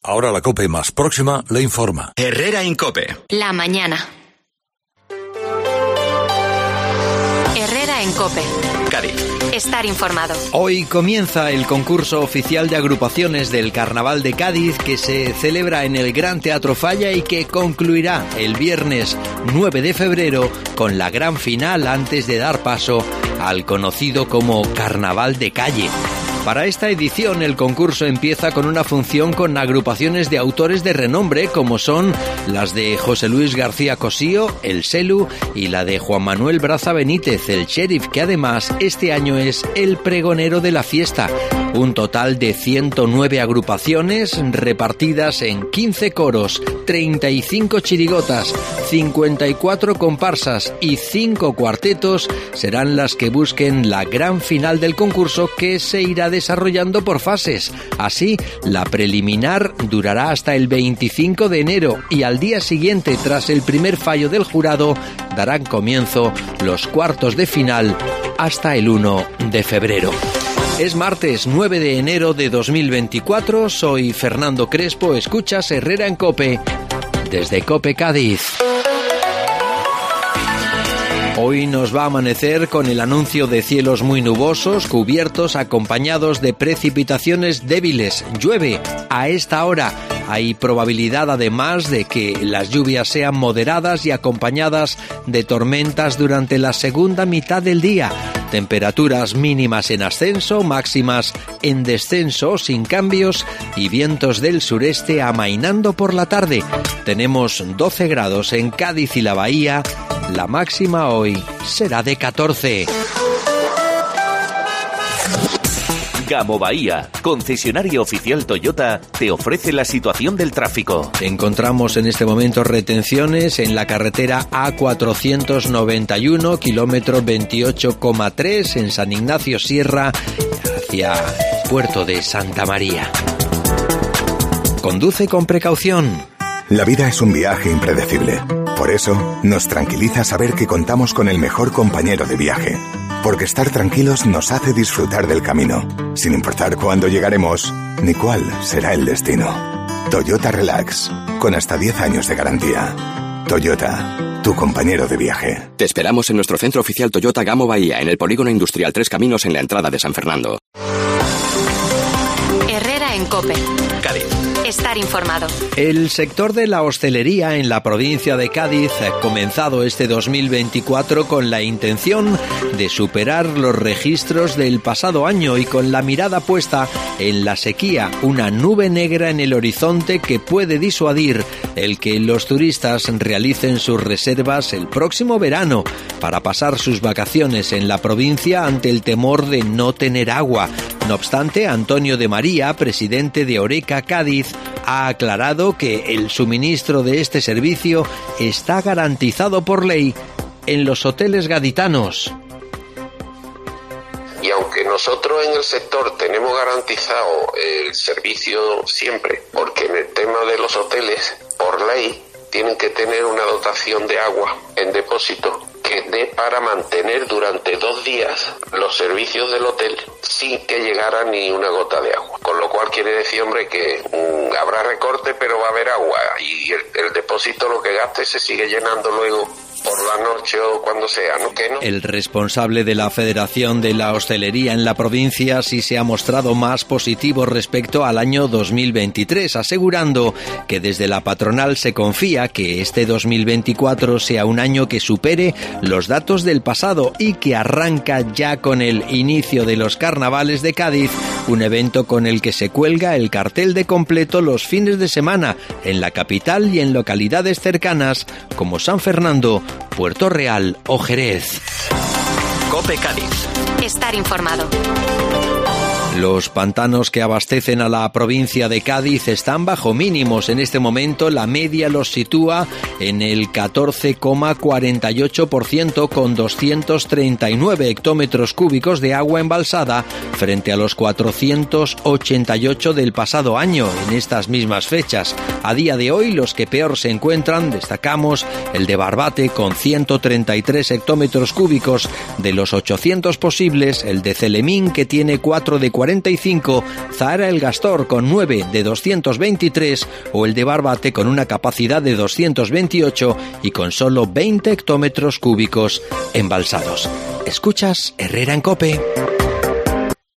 Ahora la COPE más próxima le informa. Herrera en COPE. La mañana. Herrera en COPE. Cádiz. Estar informado. Hoy comienza el concurso oficial de agrupaciones del Carnaval de Cádiz, que se celebra en el Gran Teatro Falla y que concluirá el viernes 9 de febrero con la gran final antes de dar paso al conocido como Carnaval de Calle. Para esta edición el concurso empieza con una función con agrupaciones de autores de renombre como son las de José Luis García Cosío, el Selu, y la de Juan Manuel Braza Benítez, el Sheriff, que además este año es el pregonero de la fiesta. Un total de 109 agrupaciones repartidas en 15 coros, 35 chirigotas, 54 comparsas y 5 cuartetos serán las que busquen la gran final del concurso, que se irá desarrollando por fases. Así, la preliminar durará hasta el 25 de enero y al día siguiente, tras el primer fallo del jurado, darán comienzo los cuartos de final hasta el 1 de febrero. Es martes 9 de enero de 2024, soy Fernando Crespo, escuchas Herrera en COPE, desde COPE Cádiz. Hoy nos va a amanecer con el anuncio de cielos muy nubosos, cubiertos, acompañados de precipitaciones débiles. Llueve a esta hora. Hay probabilidad además de que las lluvias sean moderadas y acompañadas de tormentas durante la segunda mitad del día. Temperaturas mínimas en ascenso, máximas en descenso, sin cambios, y vientos del sureste amainando por la tarde. Tenemos 12 grados en Cádiz y la Bahía. La máxima hoy será de 14. Gamo Bahía, concesionario oficial Toyota, te ofrece la situación del tráfico. Encontramos en este momento retenciones en la carretera A491, kilómetro 28,3 en San Ignacio Sierra, hacia Puerto de Santa María. Conduce con precaución. La vida es un viaje impredecible. Por eso, nos tranquiliza saber que contamos con el mejor compañero de viaje. Porque estar tranquilos nos hace disfrutar del camino, sin importar cuándo llegaremos ni cuál será el destino. Toyota Relax, con hasta 10 años de garantía. Toyota, tu compañero de viaje. Te esperamos en nuestro centro oficial Toyota Gamo Bahía, en el Polígono Industrial Tres Caminos, en la entrada de San Fernando. Herrera en COPE. Cádiz. Estar informado. El sector de la hostelería en la provincia de Cádiz ha comenzado este 2024 con la intención de superar los registros del pasado año y con la mirada puesta en la sequía, una nube negra en el horizonte que puede disuadir el que los turistas realicen sus reservas el próximo verano para pasar sus vacaciones en la provincia ante el temor de no tener agua. No obstante, Antonio de María, presidente de Oreca Cádiz, ha aclarado que el suministro de este servicio está garantizado por ley en los hoteles gaditanos. Y aunque nosotros en el sector tenemos garantizado el servicio siempre, porque en el tema de los hoteles, por ley, tienen que tener una dotación de agua en depósito que dé para mantener durante 2 días los servicios del hotel sin que llegara ni una gota de agua. Con lo cual quiere decir, hombre, que habrá recorte, pero va a haber agua y el depósito, lo que gaste, se sigue llenando luego por la noche o cuando sea, ¿no? ¿Qué no? El responsable de la Federación de la Hostelería en la provincia sí se ha mostrado más positivo respecto al año 2023, asegurando que desde la patronal se confía que este 2024 sea un año que supere los datos del pasado y que arranca ya con el inicio de los carnavales de Cádiz, un evento con el que se cuelga el cartel de completo los fines de semana en la capital y en localidades cercanas como San Fernando, Puerto Real o Jerez. COPE Cádiz. Estar informado. Los pantanos que abastecen a la provincia de Cádiz están bajo mínimos. En este momento la media los sitúa en el 14,48% con 239 hectómetros cúbicos de agua embalsada frente a los 488 del pasado año en estas mismas fechas. A día de hoy, los que peor se encuentran, destacamos el de Barbate con 133 hectómetros cúbicos. De los 800 posibles, el de Celemín, que tiene 4 de 45, Zahara el Gastor con 9 de 223 o el de Barbate con una capacidad de 228 y con solo 20 hectómetros cúbicos embalsados. Escuchas Herrera en COPE.